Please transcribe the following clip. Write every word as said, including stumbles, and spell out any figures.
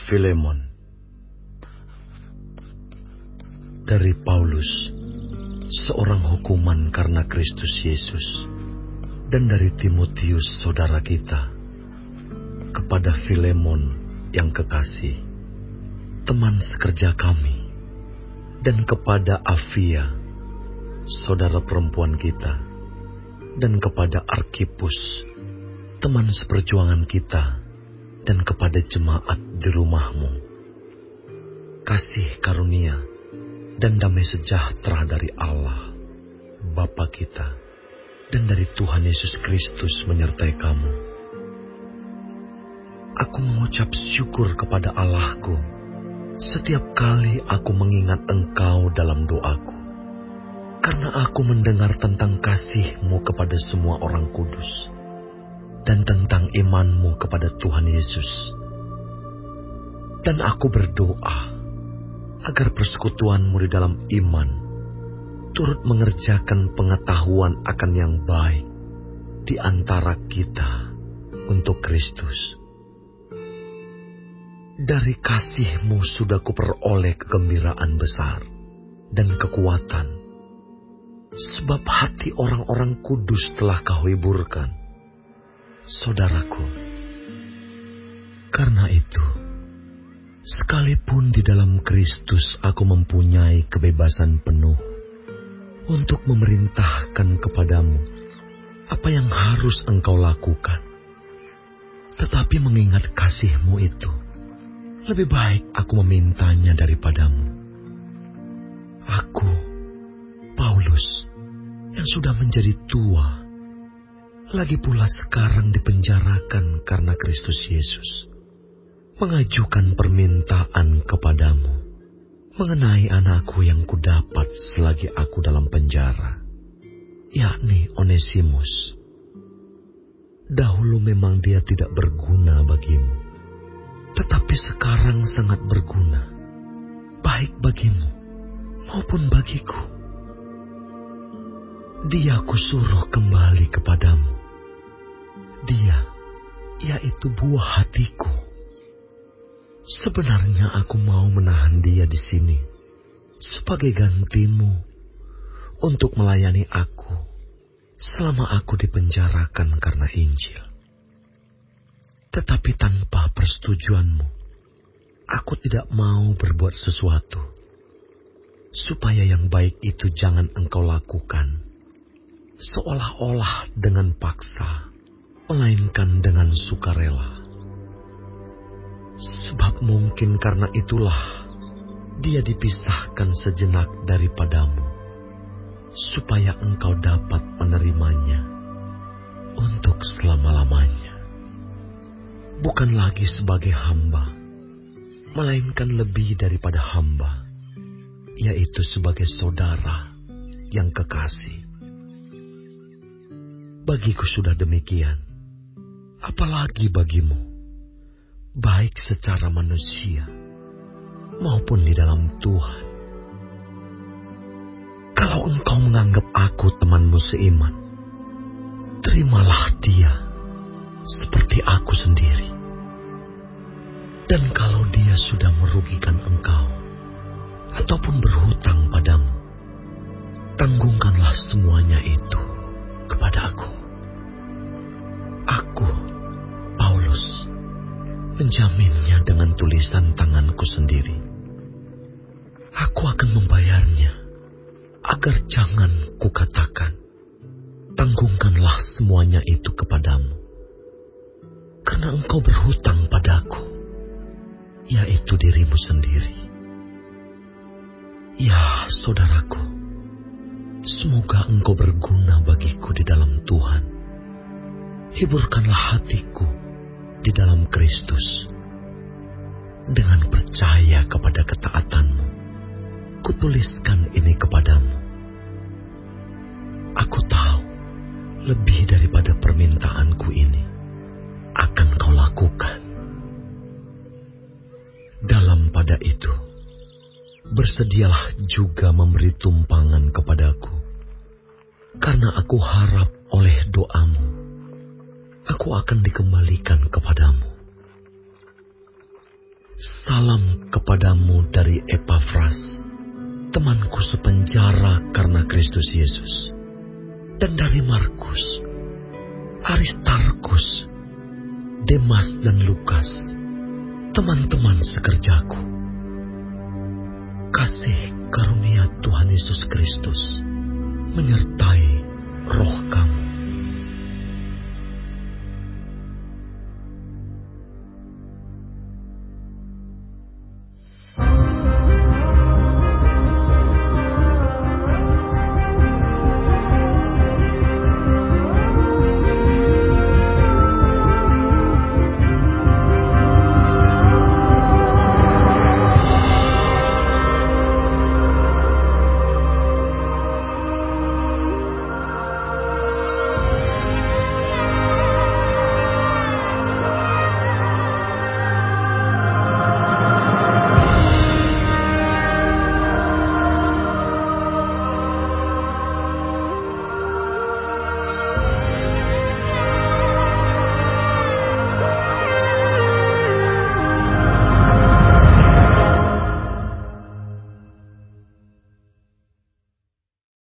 Filemon. Dari Paulus, seorang hukuman karena Kristus Yesus, dan dari Timotius saudara kita, kepada Filemon yang kekasih, teman sekerja kami, dan kepada Afia, saudara perempuan kita, dan kepada Arkipus, teman seperjuangan kita, dan kepada jemaat di rumahmu. Kasih karunia dan damai sejahtera dari Allah, Bapa kita, dan dari Tuhan Yesus Kristus menyertai kamu. Aku mengucap syukur kepada Allahku setiap kali aku mengingat Engkau dalam doaku, karena aku mendengar tentang kasih-Mu kepada semua orang kudus, dan tentang iman-Mu kepada Tuhan Yesus. Dan aku berdoa agar persekutuan-Mu di dalam iman turut mengerjakan pengetahuan akan yang baik di antara kita untuk Kristus. Dari kasih-Mu sudah kuperoleh kegembiraan besar dan kekuatan, sebab hati orang-orang kudus telah Kau hiburkan, saudaraku. Karena itu, sekalipun di dalam Kristus aku mempunyai kebebasan penuh untuk memerintahkan kepadamu apa yang harus engkau lakukan, tetapi mengingat kasih-Mu itu, lebih baik aku memintanya daripadamu. Aku, Paulus, yang sudah menjadi tua, lagi pula sekarang dipenjarakan karena Kristus Yesus, mengajukan permintaan kepadamu mengenai anakku yang kudapat selagi aku dalam penjara, yakni Onesimus. Dahulu memang dia tidak berguna bagimu, tetapi sekarang sangat berguna, baik bagimu maupun bagiku. Dia kusuruh kembali kepadamu. Dia, yaitu buah hatiku. Sebenarnya aku mau menahan dia di sini sebagai gantimu untuk melayani aku selama aku dipenjarakan karena Injil. Tetapi tanpa persetujuanmu, aku tidak mau berbuat sesuatu, supaya yang baik itu jangan engkau lakukan seolah-olah dengan paksa, melainkan dengan sukarela. Sebab mungkin karena itulah dia dipisahkan sejenak daripadamu, supaya engkau dapat menerimanya untuk selama-lamanya. Bukan lagi sebagai hamba, melainkan lebih daripada hamba, yaitu sebagai saudara yang kekasih. Bagiku sudah demikian, apalagi bagimu, baik secara manusia maupun di dalam Tuhan. Kalau engkau menganggap aku temanmu seiman, terimalah dia seperti aku sendiri. Dan kalau dia sudah merugikan engkau ataupun berhutang padamu, tanggungkanlah semuanya itu kepada aku. Aku, Paulus, menjaminnya dengan tulisan tanganku sendiri. Aku akan membayarnya, agar jangan kukatakan, tanggungkanlah semuanya itu kepadamu, karena engkau berhutang padaku, yaitu dirimu sendiri. Ya, saudaraku, semoga engkau berguna bagiku di dalam Tuhan. Hiburkanlah hatiku di dalam Kristus. Dengan percaya kepada ketaatanmu, kutuliskan ini kepadamu. Aku tahu lebih daripada permintaanku ini akan kau lakukan. Dalam pada itu, bersedialah juga memberi tumpangan kepadaku, karena aku harap oleh doamu aku akan dikembalikan kepadamu. Salam kepadamu dari Epafras, temanku sepenjara karena Kristus Yesus, dan dari Markus, Aristarkus, Demas dan Lukas, teman-teman sekerjaku. Kasih karunia Tuhan Yesus Kristus menyertai roh kamu.